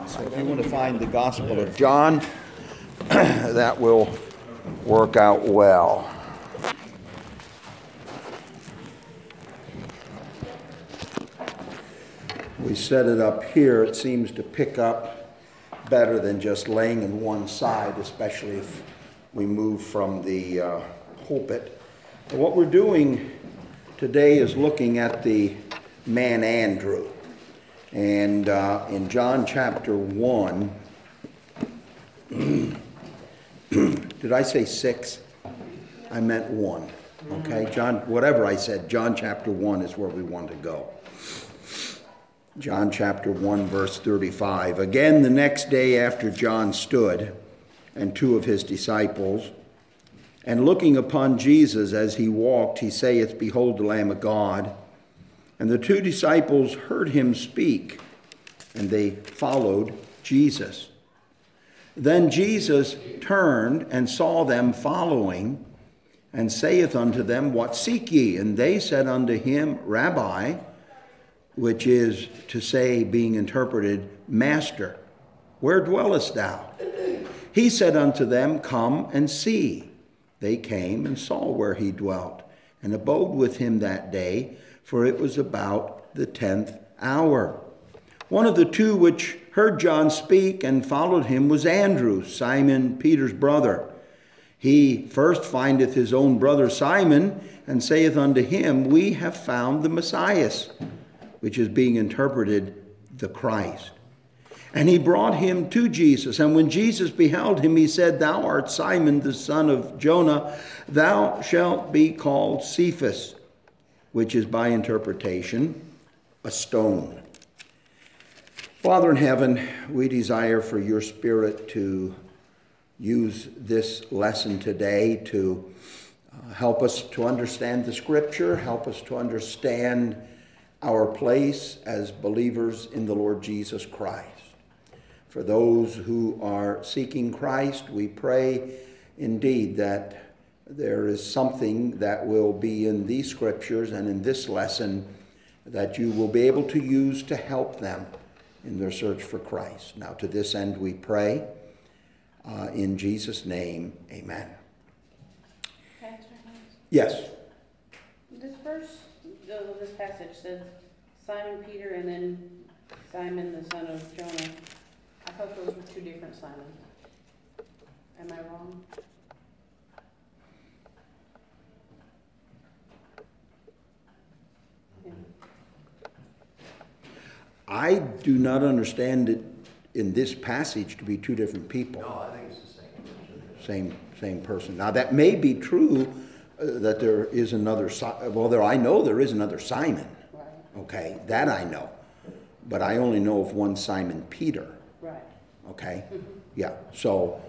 So if you want to find the Gospel of John, that will work out well. We set it up here. It seems to pick up better than just laying in one side, especially if we move from the pulpit. And what we're doing today is looking at the man Andrew. And in John chapter 1, did I say 6? I meant 1. Okay, John, whatever I said, John chapter 1 is where we want to go. John chapter 1, verse 35. Again, the next day after John stood, and 2 of his disciples, and looking upon Jesus as he walked, he saith, Behold the Lamb of God. And the 2 disciples heard him speak, and they followed Jesus. Then Jesus turned and saw them following, and saith unto them, What seek ye? And they said unto him, Rabbi, which is to say, being interpreted, Master, where dwellest thou? He said unto them, Come and see. They came and saw where he dwelt, and abode with him that day, for it was about the 10th hour. One of the 2 which heard John speak and followed him was Andrew, Simon Peter's brother. He first findeth his own brother Simon, and saith unto him, We have found the Messiah, which is being interpreted, the Christ. And he brought him to Jesus. And when Jesus beheld him, he said, Thou art Simon, the son of Jonah. Thou shalt be called Cephas, which is by interpretation, a stone. Father in heaven, we desire for your Spirit to use this lesson today to help us to understand the Scripture, help us to understand our place as believers in the Lord Jesus Christ. For those who are seeking Christ, we pray indeed that there is something that will be in these scriptures and in this lesson that you will be able to use to help them in their search for Christ. Now, to this end we pray. In Jesus' name, amen. Pastor Hans? Yes. This verse, this passage says Simon Peter and then Simon the son of Jonah. I thought those were 2 different Simons. Am I wrong? I do not understand it in this passage to be 2 different people. No, I think it's the same person. Same person. Now that may be true that there is another, I know there is another Simon. Right. Okay, that I know. But I only know of one Simon Peter. Right. Okay? Yeah, so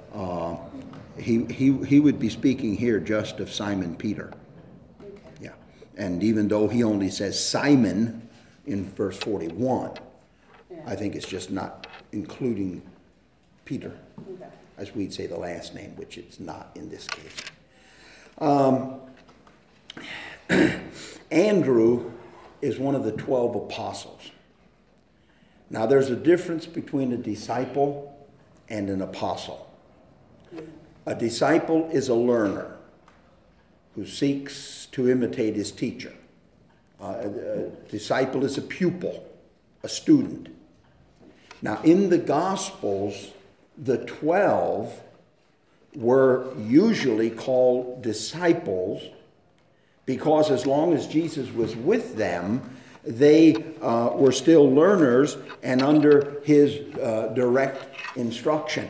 he would be speaking here just of Simon Peter. Okay. Yeah, and even though he only says Simon in verse 41, I think it's just not including Peter, as we'd say the last name, which it's not in this case. Andrew is one of the 12 apostles. Now there's a difference between a disciple and an apostle. A disciple is a learner who seeks to imitate his teacher. A disciple is a pupil, a student. Now, in the Gospels, the 12 were usually called disciples because as long as Jesus was with them, they were still learners and under his direct instruction.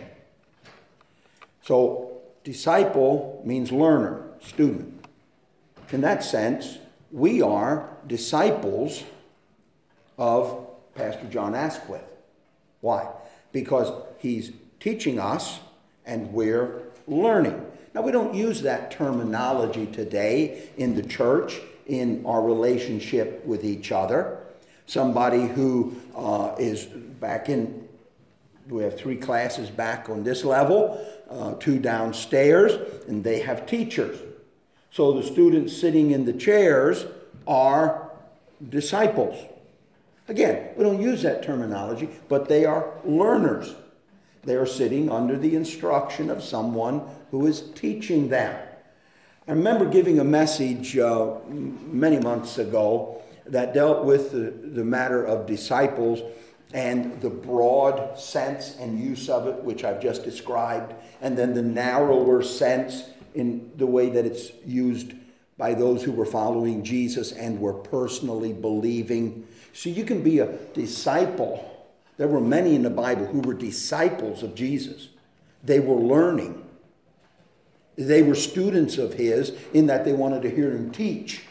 So, disciple means learner, student. In that sense, we are disciples of Pastor John Asquith. Why? Because he's teaching us and we're learning. Now, we don't use that terminology today in the church in our relationship with each other. Somebody who is back in, we have 3 classes back on this level, 2 downstairs, and they have teachers. So the students sitting in the chairs are disciples. Again, we don't use that terminology, but they are learners. They are sitting under the instruction of someone who is teaching them. I remember giving a message many months ago that dealt with the matter of disciples and the broad sense and use of it, which I've just described, and then the narrower sense in the way that it's used by those who were following Jesus and were personally believing. So you can be a disciple. There were many in the Bible who were disciples of Jesus. They were learning. They were students of his in that they wanted to hear him teach.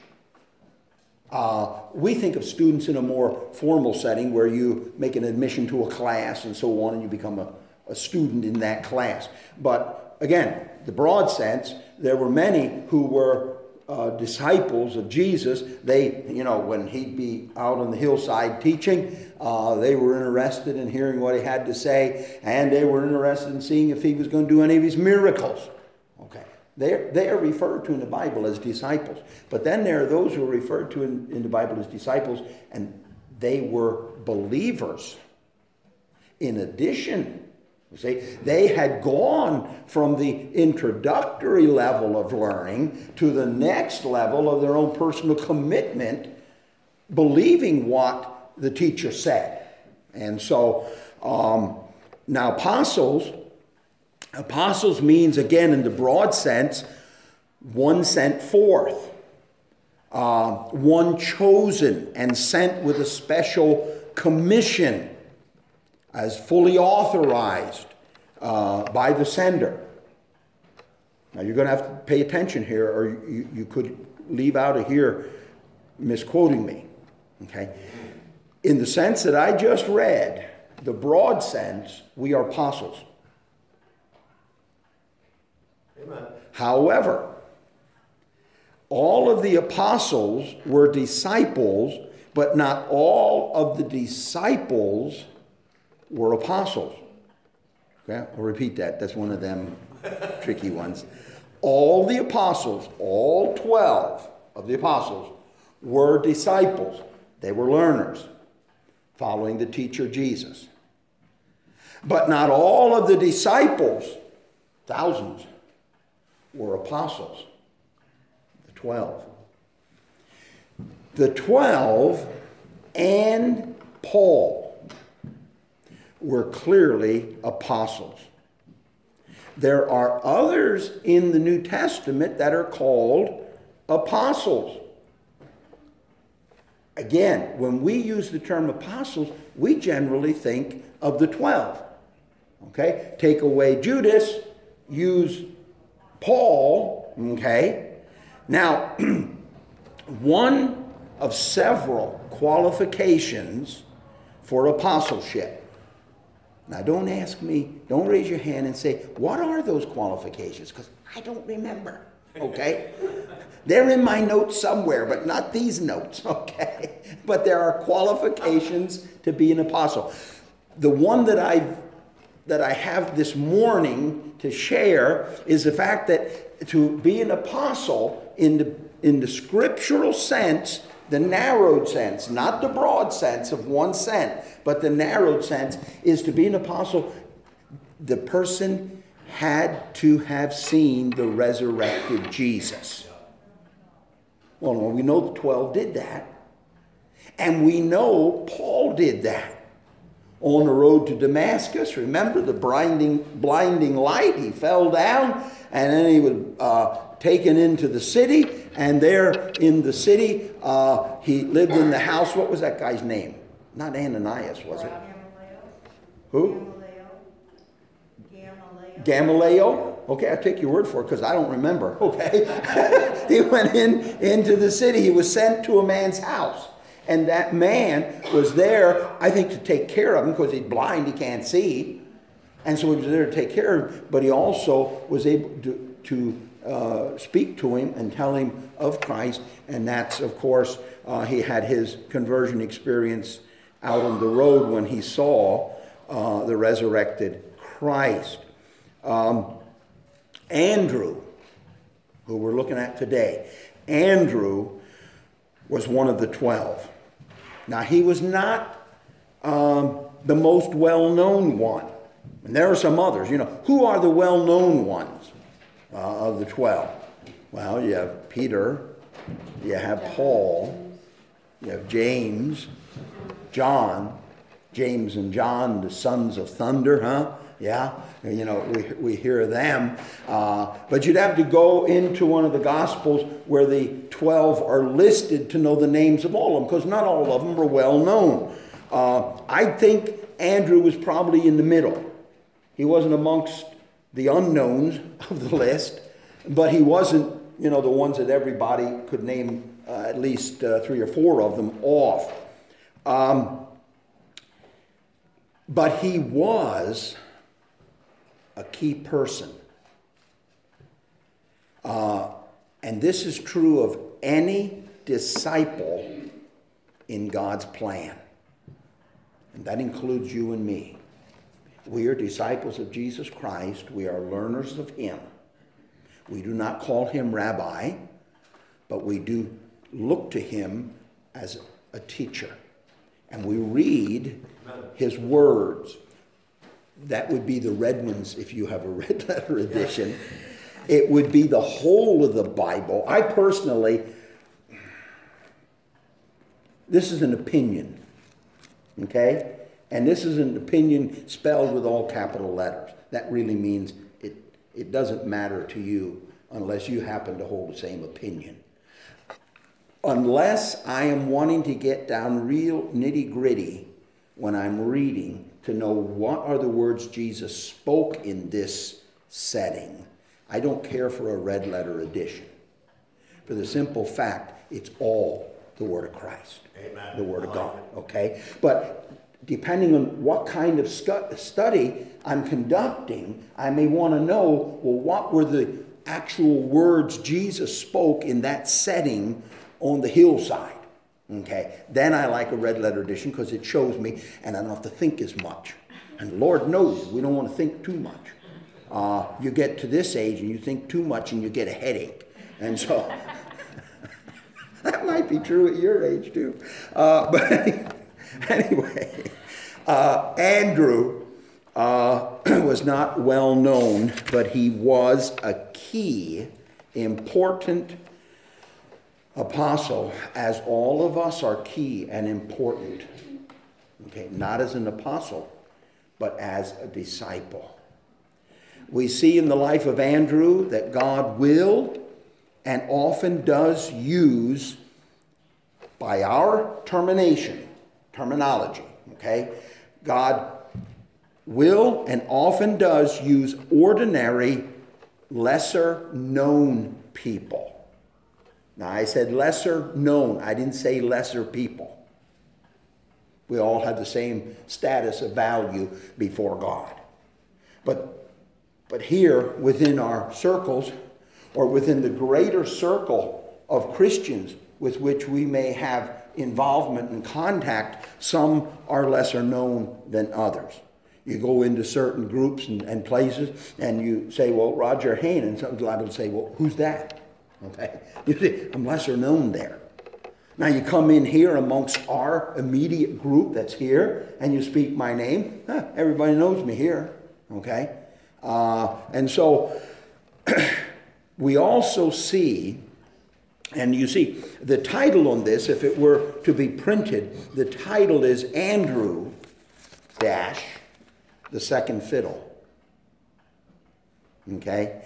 We think of students in a more formal setting where you make an admission to a class and so on, and you become a student in that class. But again, the broad sense, there were many who were disciples of Jesus. They, when he'd be out on the hillside teaching, they were interested in hearing what he had to say, and they were interested in seeing if he was going to do any of his miracles. Okay. They are referred to in the Bible as disciples. But then there are those who are referred to in the Bible as disciples, and they were believers. In addition, you see, they had gone from the introductory level of learning to the next level of their own personal commitment, believing what the teacher said. And so, now apostles means, again, in the broad sense, one sent forth, one chosen and sent with a special commission, as fully authorized by the sender. Now you're going to have to pay attention here, or you could leave out of here misquoting me. Okay? In the sense that I just read, the broad sense, we are apostles. Amen. However, all of the apostles were disciples, but not all of the disciples were apostles. Okay, I'll repeat that. That's one of them tricky ones. All the apostles, all 12 of the apostles, were disciples. They were learners, following the teacher Jesus. But not all of the disciples, thousands, were apostles. The 12. The 12 and Paul were clearly apostles. There are others in the New Testament that are called apostles. Again, when we use the term apostles, we generally think of the 12. Okay? Take away Judas, use Paul. Okay? Now, one of several qualifications for apostleship. Now, don't ask me, don't raise your hand and say, what are those qualifications? Because I don't remember, okay? They're in my notes somewhere, but not these notes, okay? But there are qualifications to be an apostle. The one that I have this morning to share is the fact that to be an apostle in the scriptural sense, the narrowed sense, not the broad sense of one sent, but the narrowed sense is to be an apostle. The person had to have seen the resurrected Jesus. Well, we know the 12 did that. And we know Paul did that. On the road to Damascus, remember the blinding light? He fell down and then he was taken into the city. And there in the city, he lived in the house. What was that guy's name? Not Ananias, was it? Who? Gamaliel. Okay, I'll take your word for it because I don't remember. Okay. He went into the city. He was sent to a man's house. And that man was there, I think, to take care of him because he's blind, he can't see. And so he was there to take care of him. But he also was able to speak to him and tell him of Christ. And that's, of course, he had his conversion experience out on the road when he saw the resurrected Christ. Andrew, who we're looking at today, Andrew was one of the 12. Now, he was not the most well-known one. And there are some others. Who are the well-known ones of the 12? Well, you have Peter, you have Paul, you have James, John, James and John, the sons of thunder, huh? Yeah, we hear them. But you'd have to go into one of the Gospels where the 12 are listed to know the names of all of them, because not all of them are well known. I think Andrew was probably in the middle. He wasn't amongst the unknowns of the list, but he wasn't, the ones that everybody could name at least 3 or 4 of them off. But he was a key person. And this is true of any disciple in God's plan. And that includes you and me. We are disciples of Jesus Christ. We are learners of him. We do not call him rabbi, but we do look to him as a teacher. And we read his words. That would be the red ones if you have a red letter edition. It would be the whole of the Bible. I personally, this is an opinion, okay? And this is an opinion spelled with all capital letters. That really means it doesn't matter to you unless you happen to hold the same opinion. Unless I am wanting to get down real nitty-gritty when I'm reading to know what are the words Jesus spoke in this setting, I don't care for a red letter edition. For the simple fact, it's all the Word of Christ. Amen. The Word of God, okay? But depending on what kind of study I'm conducting, I may want to know, well, what were the actual words Jesus spoke in that setting on the hillside? Okay, then I like a red letter edition because it shows me, and I don't have to think as much. And Lord knows we don't want to think too much. You get to this age and you think too much and you get a headache. And so that might be true at your age too. But anyway, Andrew was not well known, but he was a key, important apostle, as all of us are key and important. Okay, not as an apostle, but as a disciple. We see in the life of Andrew that God will and often does use, by our terminology, okay, God will and often does use ordinary, lesser known people. Now, I said lesser known. I didn't say lesser people. We all have the same status of value before God. But here, within our circles, or within the greater circle of Christians with which we may have involvement and contact, some are lesser known than others. You go into certain groups and places, and you say, well, Roger Hayne, and some people will say, well, who's that? Okay, you see, I'm lesser known there. Now you come in here amongst our immediate group that's here, and you speak my name. Everybody knows me here. Okay, and so we also see, and you see, the title on this, if it were to be printed, the title is Andrew dash the second fiddle. Okay.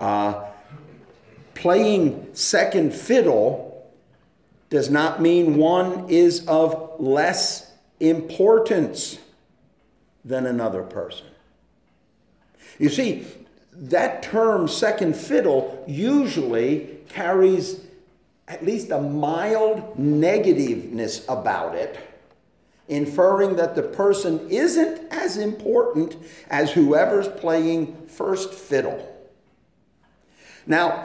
Playing second fiddle does not mean one is of less importance than another person. You see, that term second fiddle usually carries at least a mild negativeness about it, inferring that the person isn't as important as whoever's playing first fiddle. Now,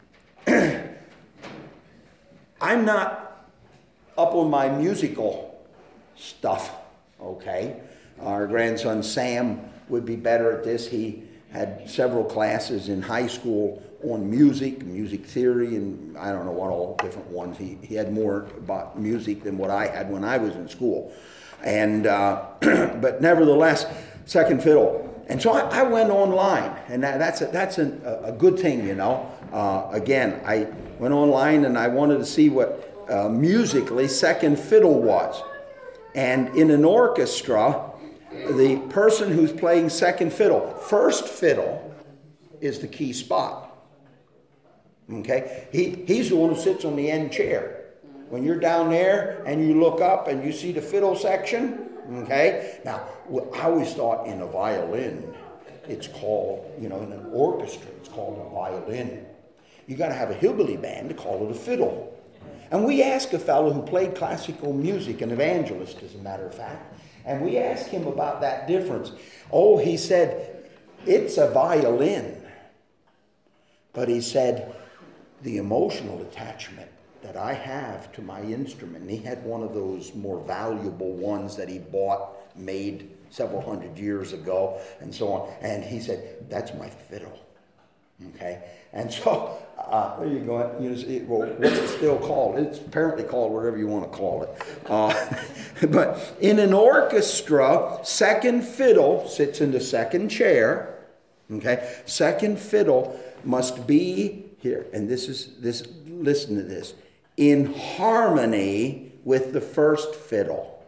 I'm not up on my musical stuff, okay? Our grandson Sam would be better at this. He had several classes in high school on music theory, and I don't know what all different ones. He had more about music than what I had when I was in school. And but nevertheless, second fiddle. And so I went online, and that's a good thing, you know. Again, I went online and I wanted to see what musically second fiddle was. And in an orchestra, the person who's playing second fiddle, first fiddle is the key spot. Okay? He's the one who sits on the end chair. When you're down there and you look up and you see the fiddle section, okay? Now, I always thought in a violin, it's called, you know, in an orchestra, it's called a violin. You got to have a hillbilly band to call it a fiddle. And we asked a fellow who played classical music, an evangelist, as a matter of fact, and we asked him about that difference. Oh, he said, it's a violin. But he said, the emotional attachment that I have to my instrument, and he had one of those more valuable ones that he bought, made several hundred years ago, and so on. And he said, that's my fiddle. Okay? And so, there you go. You know, well, what's it still called? It's apparently called whatever you want to call it. But in an orchestra, second fiddle sits in the second chair. Okay? Second fiddle must be here, and listen to this, in harmony with the first fiddle.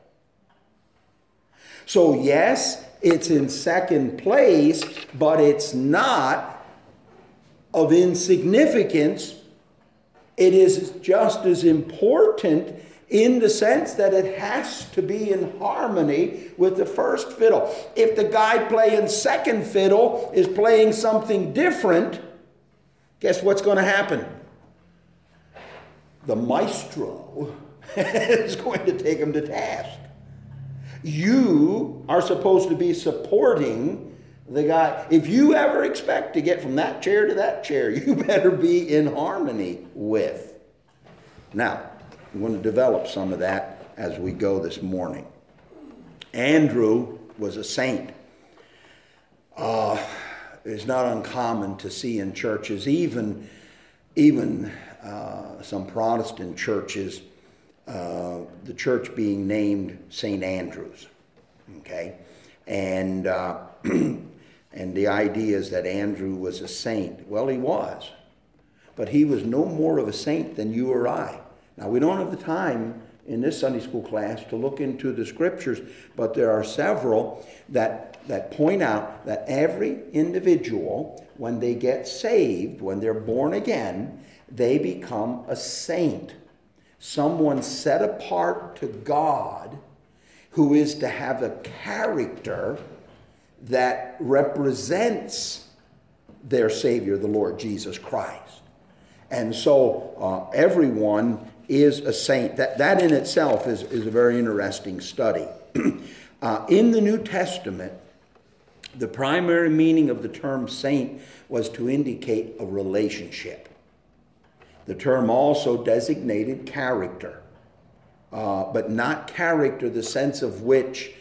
So yes, it's in second place, but it's not of insignificance. It is just as important in the sense that it has to be in harmony with the first fiddle. If the guy playing second fiddle is playing something different, guess what's going to happen? The maestro is going to take him to task. You are supposed to be supporting the guy. If you ever expect to get from that chair to that chair, you better be in harmony with. Now, I'm going to develop some of that as we go this morning. Andrew was a saint. It's not uncommon to see in churches, even some Protestant churches, the church being named St. Andrew's. Okay? And the idea is that Andrew was a saint. Well, he was. But he was no more of a saint than you or I. Now, we don't have the time in this Sunday school class to look into the scriptures, but there are several that point out that every individual, when they get saved, when they're born again, they become a saint. Someone set apart to God who is to have a character that represents their Savior, the Lord Jesus Christ. And so everyone is a saint. That in itself is a very interesting study. In the New Testament, the primary meaning of the term saint was to indicate a relationship. The term also designated character, but not character the sense of which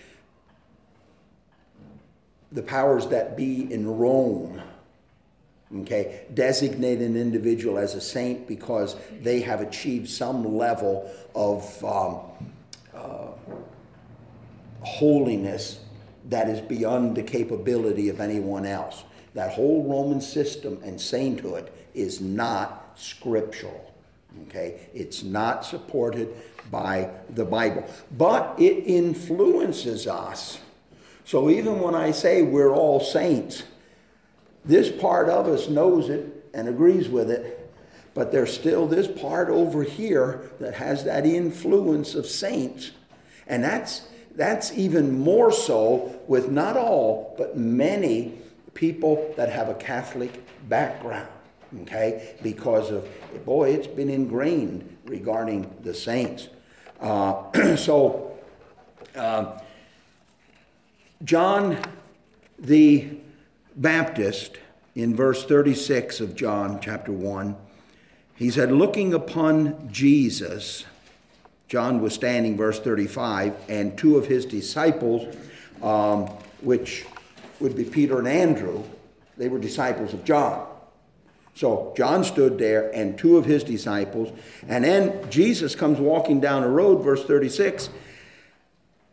the powers that be in Rome, okay, designate an individual as a saint because they have achieved some level of holiness that is beyond the capability of anyone else. That whole Roman system and sainthood is not scriptural. Okay? It's not supported by the Bible. But it influences us. So even when I say we're all saints, this part of us knows it and agrees with it, but there's still this part over here that has that influence of saints. And that's even more so with not all, but many people that have a Catholic background. Okay? Because of, boy, it's been ingrained regarding the saints. John the Baptist, in verse 36 of John chapter 1, he said, looking upon Jesus, John was standing, verse 35, and two of his disciples, which would be Peter and Andrew, they were disciples of John. So John stood there and two of his disciples, and then Jesus comes walking down the road, verse 36,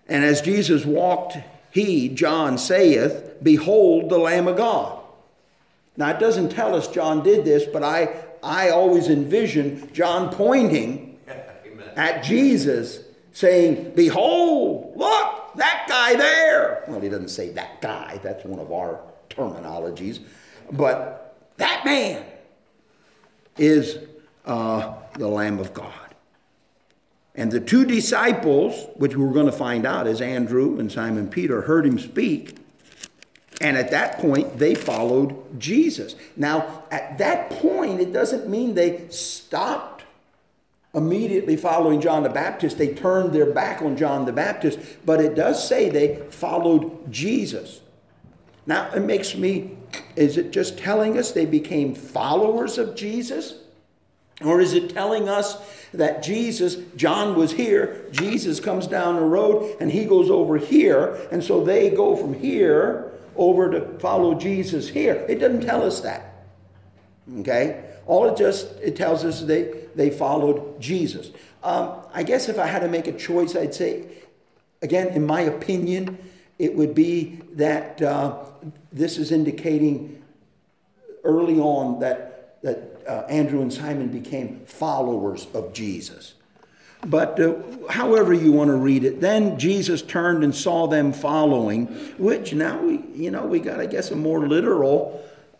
And as Jesus walked, he, John, saith, Behold the Lamb of God. Now, it doesn't tell us John did this, but I always envision John pointing at Jesus, saying, Behold, look, that guy there. Well, he doesn't say that guy. That's one of our terminologies. But that man is the Lamb of God. And the two disciples, which we're going to find out as Andrew and Simon Peter, heard him speak. And at that point, they followed Jesus. Now, at that point, it doesn't mean they stopped immediately following John the Baptist. They turned their back on John the Baptist. But it does say they followed Jesus. Now, it makes me, is it just telling us they became followers of Jesus? Or is it telling us that Jesus, John was here, Jesus comes down the road, and he goes over here, and so they go from here over to follow Jesus here? It doesn't tell us that. Okay? All it tells us they followed Jesus. I guess if I had to make a choice, I'd say, again, in my opinion, it would be that this is indicating early on that Andrew and Simon became followers of Jesus. But however you want to read it, then Jesus turned and saw them following, which now we got, I guess, a more literal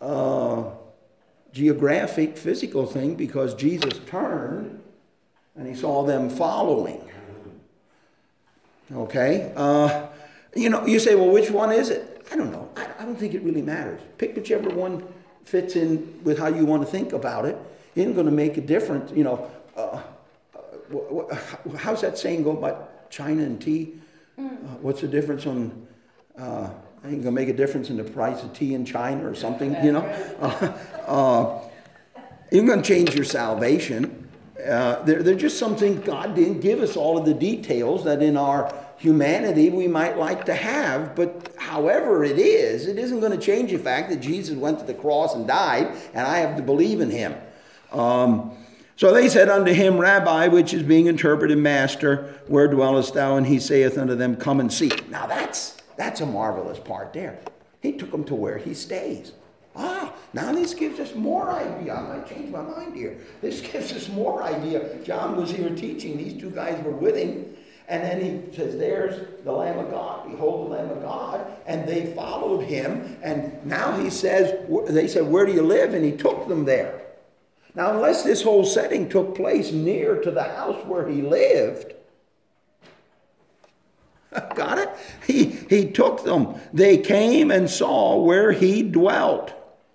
geographic, physical thing, because Jesus turned and he saw them following. Okay? You say, well, which one is it? I don't know. I don't think it really matters. Pick whichever one fits in with how you want to think about it. It ain't going to make a difference. How's that saying go about China and tea? What's the difference on... I think it'll make a difference in the price of tea in China or something, You're going to change your salvation. They're just something God didn't give us all of the details that in our humanity we might like to have. But however it isn't going to change the fact that Jesus went to the cross and died, and I have to believe in him. So they said unto him, Rabbi, which is being interpreted, Master, where dwellest thou? And he saith unto them, Come and see. Now that's a marvelous part there. He took them to where he stays. Now this gives us more idea. I might change my mind here. This gives us more idea. John was here teaching. These two guys were with him. And then he says, there's the Lamb of God. Behold the Lamb of God. And they followed him. And now he says, they said, where do you live? And he took them there. Now, unless this whole setting took place near to the house where he lived, got it? He took them. They came and saw where he dwelt.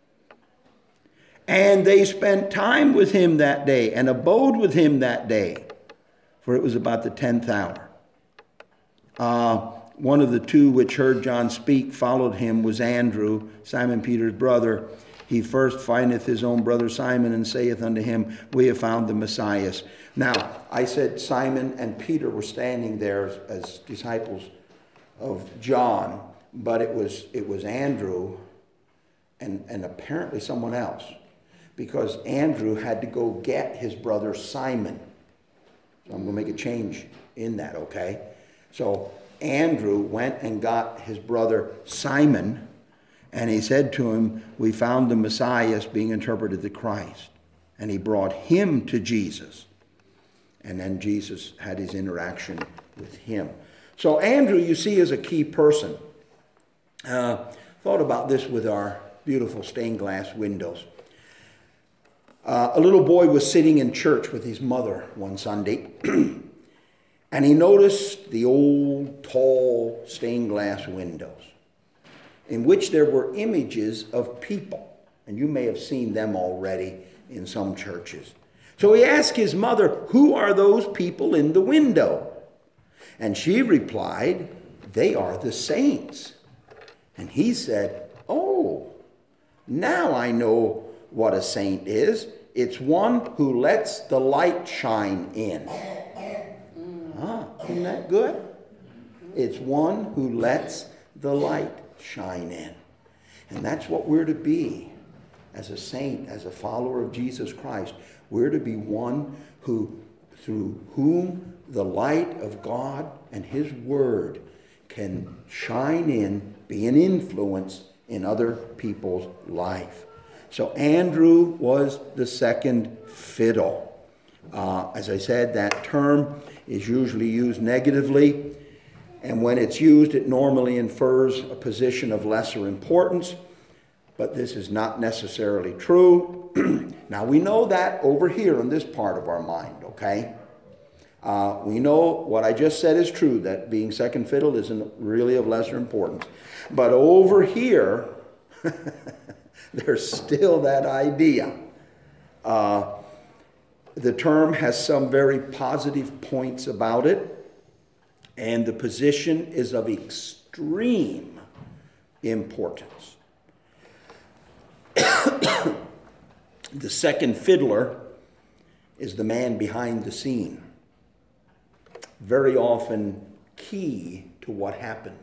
And they spent time with him that day and abode with him that day. For it was about the 10th hour. One of the two which heard John speak followed him was Andrew, Simon Peter's brother. He first findeth his own brother Simon and saith unto him, We have found the Messiah. Now, I said Simon and Peter were standing there as disciples of John, but it was Andrew and apparently someone else, because Andrew had to go get his brother Simon. So I'm going to make a change in that, okay? So Andrew went and got his brother Simon, and he said to him, We found the Messiah, being interpreted the Christ. And he brought him to Jesus. And then Jesus had his interaction with him. So Andrew, you see, is a key person. Thought about this with our beautiful stained glass windows. A little boy was sitting in church with his mother one Sunday, and he noticed the old, tall, stained glass windows in which there were images of people. And you may have seen them already in some churches. So he asked his mother, Who are those people in the window? And she replied, They are the saints. And he said, Oh, now I know what a saint is. It's one who lets the light shine in. Isn't that good? It's one who lets the light shine in. And that's what we're to be as a saint, as a follower of Jesus Christ. We're to be one who, through whom the light of God and His Word can shine in, be an influence in other people's life. So Andrew was the second fiddle. As I said, that term is usually used negatively, and when it's used, it normally infers a position of lesser importance, but this is not necessarily true. Now, we know that over here in this part of our mind, okay? We know what I just said is true, that being second fiddle isn't really of lesser importance. But over here, there's still that idea. The term has some very positive points about it, and the position is of extreme importance. The second fiddler is the man behind the scene, very often key to what happens.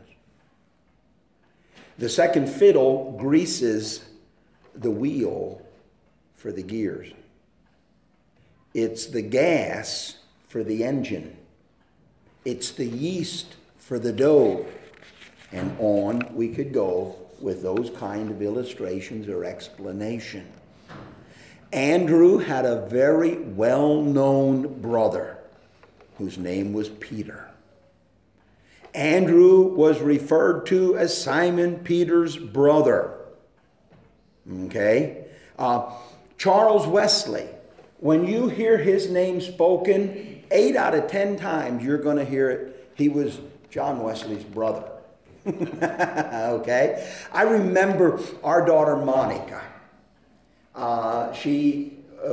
The second fiddle greases the wheel for the gears. It's the gas for the engine. It's the yeast for the dough. And on we could go with those kind of illustrations or explanation. Andrew had a very well-known brother whose name was Peter. Andrew was referred to as Simon Peter's brother. Okay? Charles Wesley, when you hear his name spoken, 8 out of 10 times you're going to hear it. He was John Wesley's brother. Okay? I remember our daughter Monica. She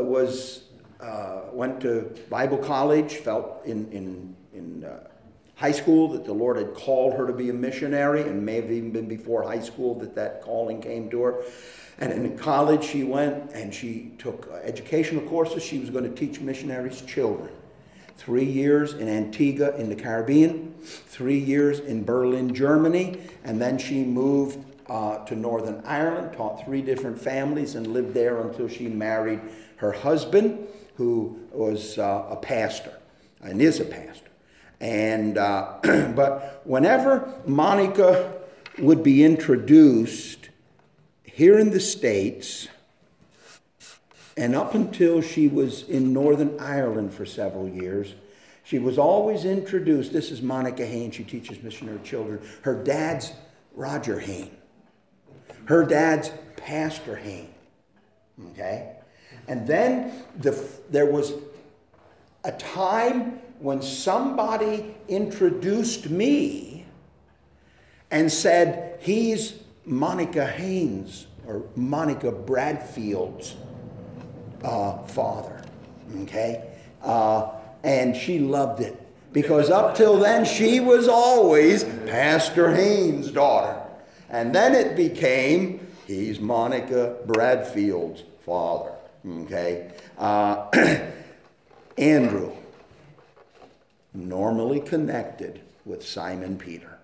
went to Bible college, felt in high school that the Lord had called her to be a missionary, and may have even been before high school that calling came to her. And in college she went and she took educational courses. She was going to teach missionaries children. 3 years in Antigua in the Caribbean, 3 years in Berlin, Germany, and then she moved to Northern Ireland, taught 3 different families, and lived there until she married her husband, who was a pastor and is a pastor. And but whenever Monica would be introduced here in the States, and up until she was in Northern Ireland for several years, she was always introduced. This is Monica Hayne. She teaches missionary children. Her dad's Roger Hayne. Her dad's Pastor Hayne. Okay? And then there was a time when somebody introduced me and said, he's Monica Haynes or Monica Bradfield's father. Okay? And she loved it, because up till then she was always Pastor Haynes' daughter. And then it became, he's Monica Bradfield's father. Okay? Andrew, normally connected with Simon Peter.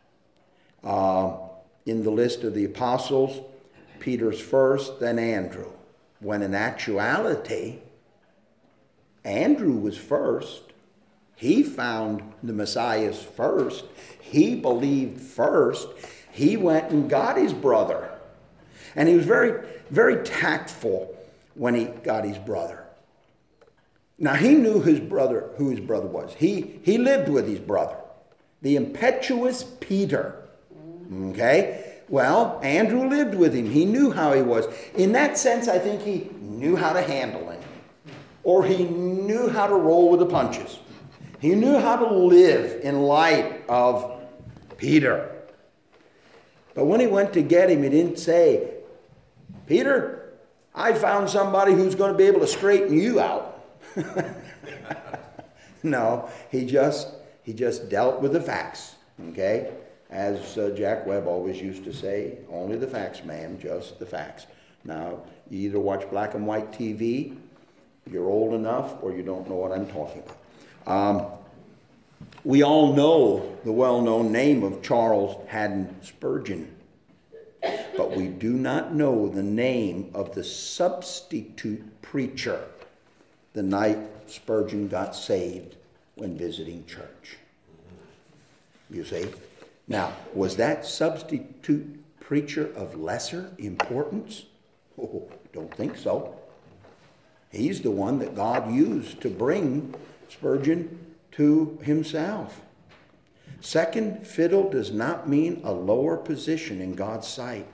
In the list of the apostles, Peter's first, then Andrew. When in actuality, Andrew was first. He found the Messiah first. He believed first. He went and got his brother. And he was very, very tactful when he got his brother. Now, he knew who his brother was. He lived with his brother, the impetuous Peter. Okay? Well, Andrew lived with him. He knew how he was. In that sense, I think he knew how to handle him. Or he knew how to roll with the punches. He knew how to live in light of Peter. But when he went to get him, he didn't say, Peter, I found somebody who's going to be able to straighten you out. No, he just dealt with the facts. Okay? As Jack Webb always used to say, only the facts, ma'am, just the facts. Now, you either watch black and white TV, you're old enough, or you don't know what I'm talking about. We all know the well-known name of Charles Haddon Spurgeon, but we do not know the name of the substitute preacher the night Spurgeon got saved when visiting church. You see? Now, was that substitute preacher of lesser importance? Oh, don't think so. He's the one that God used to bring Spurgeon to himself. Second fiddle does not mean a lower position in God's sight.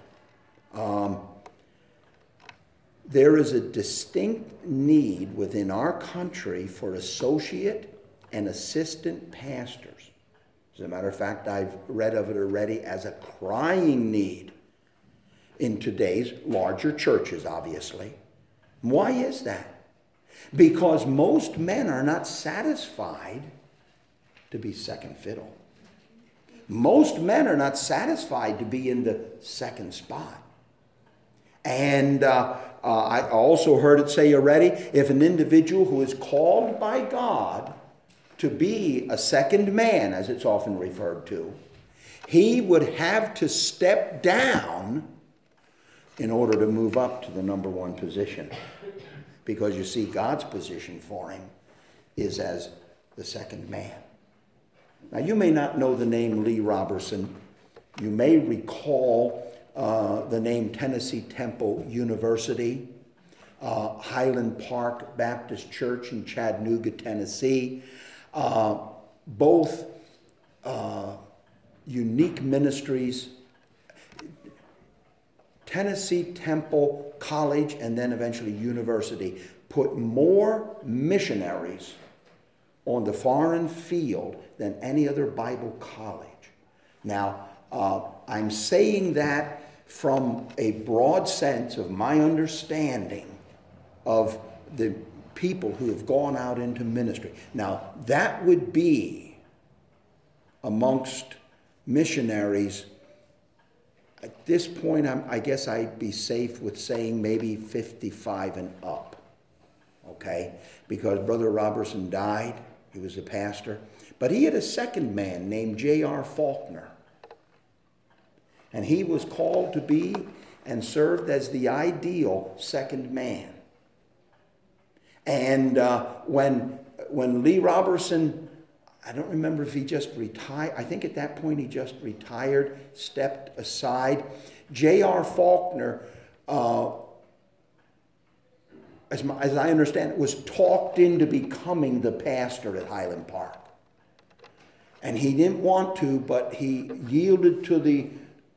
There is a distinct need within our country for associate and assistant pastors. As a matter of fact, I've read of it already as a crying need in today's larger churches, obviously. Why is that? Because most men are not satisfied to be second fiddle. Most men are not satisfied to be in the second spot. And I also heard it say already, if an individual who is called by God to be a second man, as it's often referred to, he would have to step down in order to move up to the number one position. Because you see, God's position for him is as the second man. Now, you may not know the name Lee Roberson. You may recall the name Tennessee Temple University, Highland Park Baptist Church in Chattanooga, Tennessee. Both unique ministries. Tennessee Temple College and then eventually university put more missionaries on the foreign field than any other Bible college. Now, I'm saying that from a broad sense of my understanding of the people who have gone out into ministry. Now, that would be amongst missionaries. At this point, I guess I'd be safe with saying maybe 55 and up, okay? Because Brother Robertson died. He was a pastor. But he had a second man named J.R. Faulkner. And he was called to be and served as the ideal second man. And when Lee Robertson, I don't remember if he just retired. I think at that point he just retired, stepped aside. J.R. Faulkner, as I understand it, was talked into becoming the pastor at Highland Park. And he didn't want to, but he yielded to the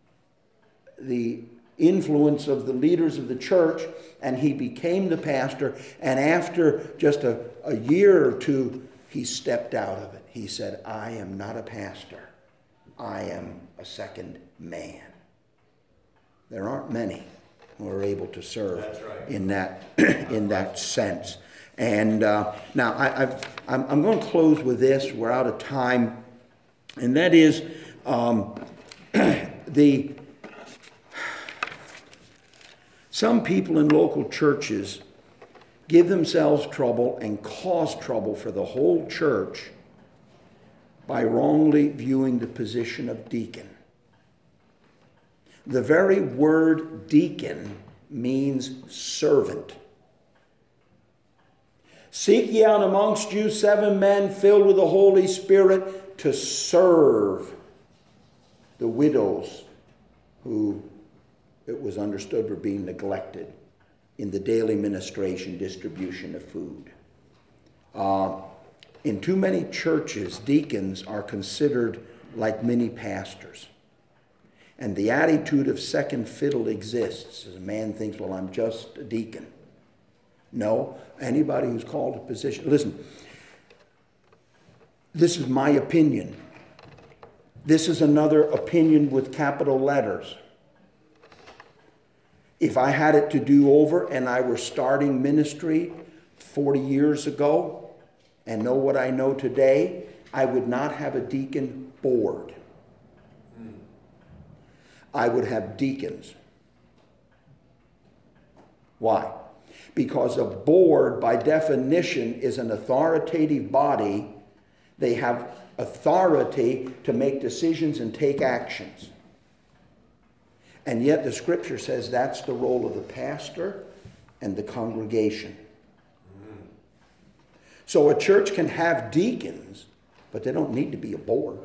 influence of the leaders of the church, and he became the pastor. And after just a year or two, he stepped out of it. He said, I am not a pastor. I am a second man. There aren't many who are able to serve in that sense. And now I'm going to close with this. We're out of time. And that is some people in local churches give themselves trouble and cause trouble for the whole church by wrongly viewing the position of deacon. The very word deacon means servant. Seek ye out amongst you 7 men filled with the Holy Spirit to serve the widows who it was understood were being neglected in the daily ministration, distribution of food. In too many churches, deacons are considered like mini pastors. And the attitude of second fiddle exists. As a man thinks, well, I'm just a deacon. No, anybody who's called a position. Listen, this is my opinion. This is another opinion with capital letters. If I had it to do over and I were starting ministry 40 years ago and know what I know today, I would not have a deacon board. I would have deacons. Why? Because a board, by definition, is an authoritative body. They have authority to make decisions and take actions. And yet the scripture says that's the role of the pastor and the congregation. So a church can have deacons, but they don't need to be a board.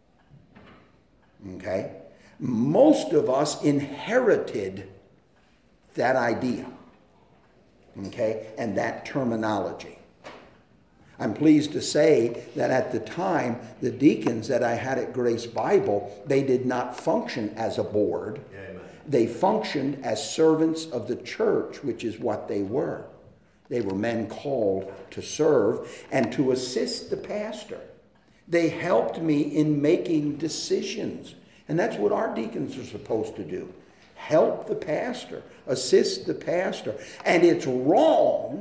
Okay? Most of us inherited that idea. Okay? And that terminology. I'm pleased to say that at the time, the deacons that I had at Grace Bible, they did not function as a board. Amen. They functioned as servants of the church, which is what they were. They were men called to serve and to assist the pastor. They helped me in making decisions. And that's what our deacons are supposed to do. Help the pastor, assist the pastor. And it's wrong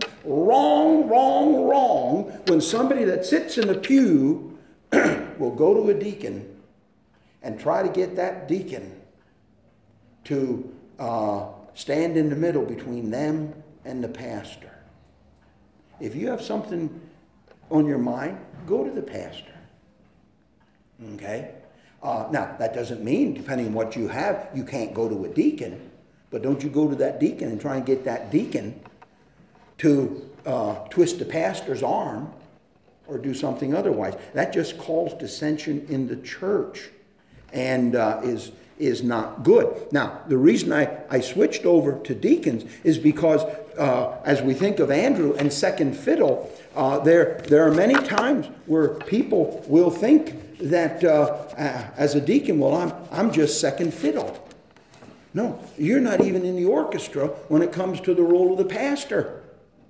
when somebody that sits in the pew will go to a deacon and try to get that deacon to stand in the middle between them and the pastor. If you have something on your mind, go to the pastor. Okay? Now, that doesn't mean, depending on what you have, you can't go to a deacon. But don't you go to that deacon and try and get that deacon to twist the pastor's arm or do something otherwise. That just calls dissension in the church and is not good. Now, the reason I switched over to deacons is because as we think of Andrew and second fiddle, there are many times where people will think that as a deacon, well, I'm just second fiddle. No, you're not even in the orchestra when it comes to the role of the pastor.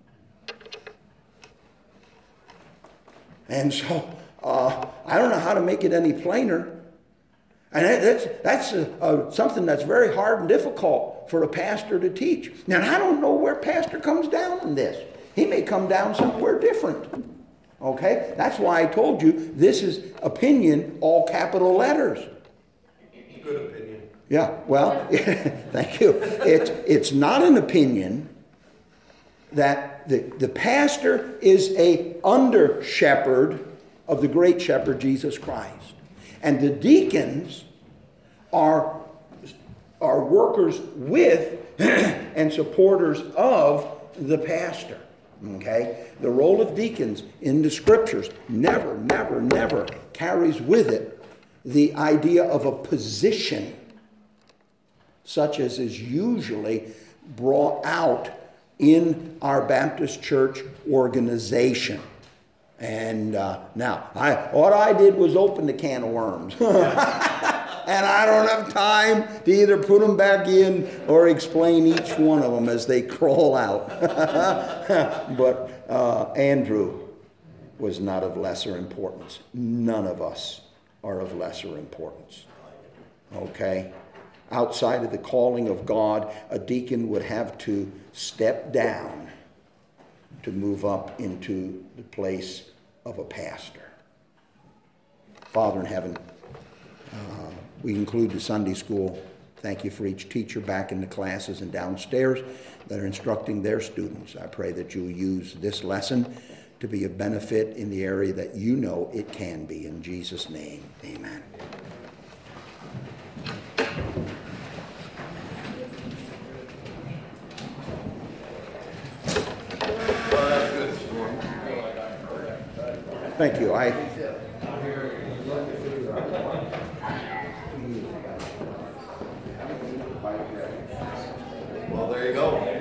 And so I don't know how to make it any plainer. And that's something that's very hard and difficult for a pastor to teach. Now, I don't know where pastor comes down in this. He may come down somewhere different. Okay? That's why I told you this is opinion, all capital letters. Good opinion. Yeah, well, thank you. It's not an opinion that the pastor is a under shepherd of the great shepherd Jesus Christ. And the deacons are workers with and supporters of the pastor. Okay? The role of deacons in the scriptures never carries with it the idea of a position such as is usually brought out in our Baptist church organization. And now, what I did was open the can of worms. And I don't have time to either put them back in or explain each one of them as they crawl out. But Andrew was not of lesser importance. None of us are of lesser importance. Okay? Outside of the calling of God, a deacon would have to step down to move up into the place of a pastor. Father in heaven, we conclude the Sunday school. Thank you for each teacher back in the classes and downstairs that are instructing their students. I pray that you'll use this lesson to be of benefit in the area that you know it can be. In Jesus' name, amen. Thank you. Well, there you go.